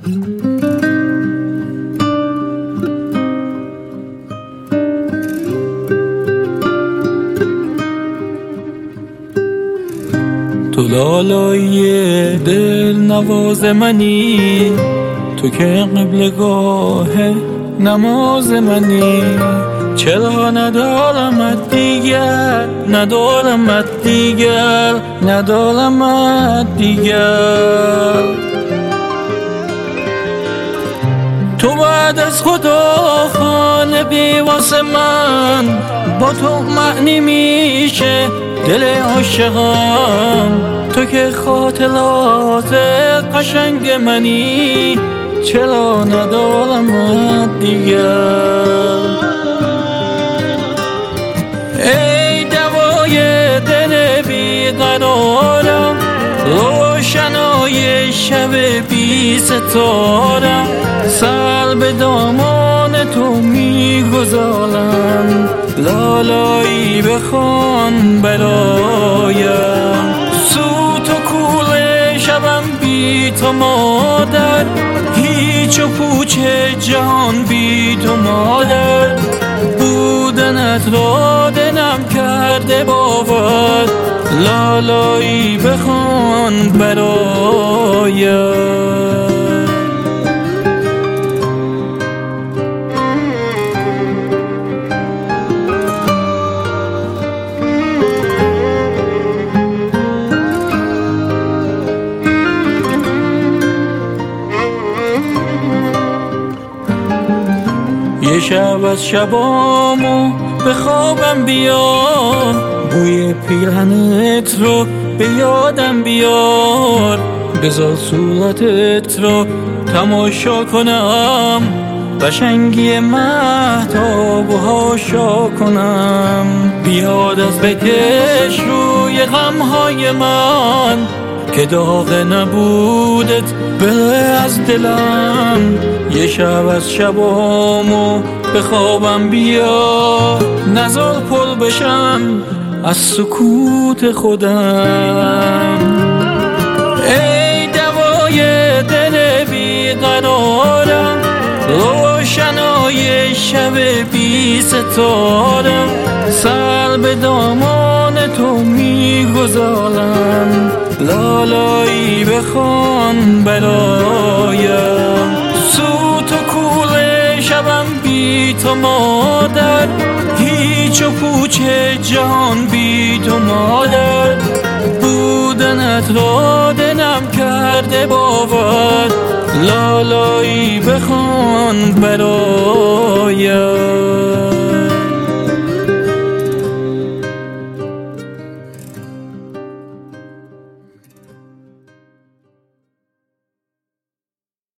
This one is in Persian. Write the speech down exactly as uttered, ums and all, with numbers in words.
تو لالای دل نواز منی، تو که قبلگاه نماز منی. چرا ندارمت دیگر، ندارمت دیگر، ندارمت دیگر. تو بعد از خدا خانه بی واسه من، با تو معنی میشه دل عاشقم. تو که خاطرات قشنگ منی، چرا ندارمت دیگر. ای دوای دل بیقرارم، روشنای شب بی ستارم. سر به دامان تو میگذارم، لالایی بخوان برایم. سوت و کور شبم بی تو مادر، هیچ و پوچ جهان بی تو مادر. بودنت را دلم کرده باور، لالایی بخوان برایم. یه شب از شبامو به خوابم بیا، بوی پیرهنت رو به یادم بیار. بذار صورتت رو تماشا کنم، قشنگی مهتاب و هاشا کنم. بیاد از بکش روی غمهای من، که داغ نبودت بره از دلم. یه شب از شبامو به خوابم بیا، نزار پر بشم از سکوت خودم. ای دوای دل بیقرارم، روشنای شب بی ستارم. سر به دامان تو میگذارم، لالایی بخوان برایم. سوت و کور شبم بی تو مادر، هیچ و پوچ جهان بی تو مادر. بودنت را دلم کرده باور، لالایی بخوان برایم.